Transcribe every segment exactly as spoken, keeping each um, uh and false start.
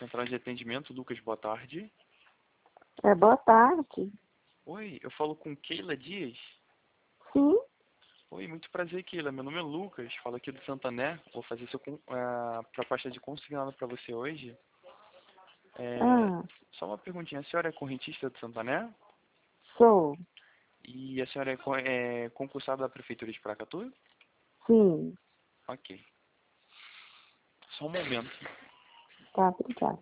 central de atendimento. Lucas, boa tarde. É, boa tarde. Oi, eu falo com Keila Dias. Sim. Oi, muito prazer, Keila. Meu nome é Lucas, falo aqui do Santané. Vou fazer sua con- a proposta de consignado para você hoje. É, Ah, só uma perguntinha, a senhora é correntista do Santané? sou. E a senhora é, co- é concursada da Prefeitura de Paracatu? Sim. Ok. Só um momento. Tá, obrigada.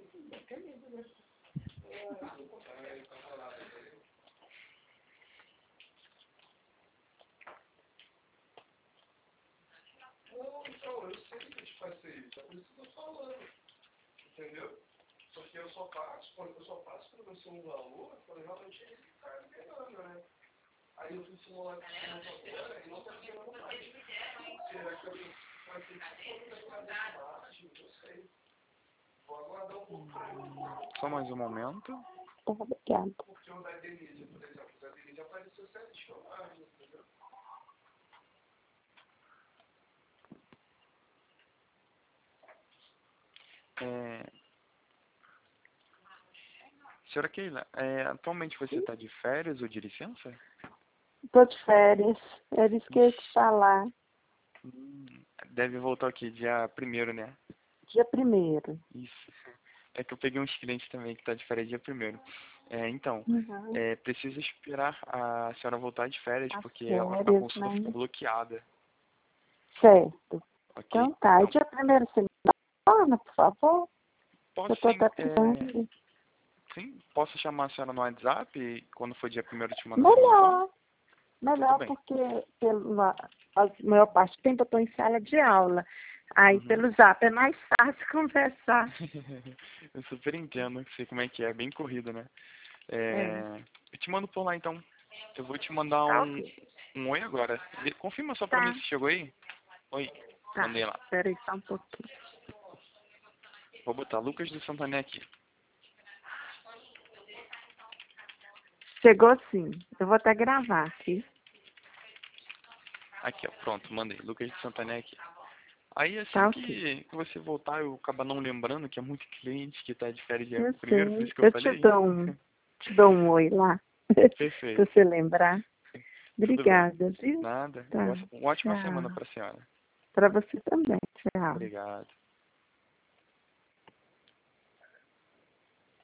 Então, eu sei que eu te passei isso, é por isso que eu tô falando, entendeu? Porque eu só passo, quando eu só passo para você um valor, quando realmente ele está liberando, né? Aí eu fiz simulação agora e não está liberando mais. Será que eu passei tudo naquela imagem? Não sei. Vou aguardar um pouco para ele. Só mais um momento. Tá, obrigada. Porque o da Denise, por exemplo, o da Denise apareceu certinho lá, entendeu? É... Senhora Keila, é, atualmente você está de férias ou de licença? Tô de férias. Era isso que eu ia te falar. Hum, deve voltar aqui dia primeiro, né? Dia primeiro. Isso. É que eu peguei uns clientes também que tá de férias dia primeiro. É, então, Uhum. é, preciso esperar a senhora voltar de férias, As porque ela, a férias, consulta ficou né? bloqueada, Certo. ok? Então tá. E Então, dia primeiro você me dá, por favor? posso Eu tô sim, até é, precisando. sim, posso chamar a senhora no WhatsApp e quando for dia primeiro te mandar seu retorno? Melhor. Tudo Melhor bem. porque pela a maior parte do tempo eu tô em sala de aula. Aí Uhum. pelo zap é mais fácil conversar. Eu super entendo, sei como é que é, bem corrido, né? É. É, eu te mando por lá então. Eu vou te mandar Tá um, ok. um oi agora. Vê- Confirma só pra mim Tá. se chegou aí. Oi, Tá. mandei lá. Espera aí só um pouquinho. Vou botar Lucas do Santané aqui. Chegou sim. Eu vou até gravar aqui. Aqui, ó, pronto, mandei. Lucas de Santané aqui. Aí Tá assim ok. que, que você voltar, eu acabo não lembrando que é muito cliente que tá de férias dia Eu primeiro, por sei. isso que eu Eu te falei. dou um, te dou um oi lá. Pra Perfeito. você lembrar. Tudo bem. Obrigada, viu? Nada. Tá. Boa- Uma ótima semana Tchau. pra senhora. Pra você também. Tchau. Obrigado.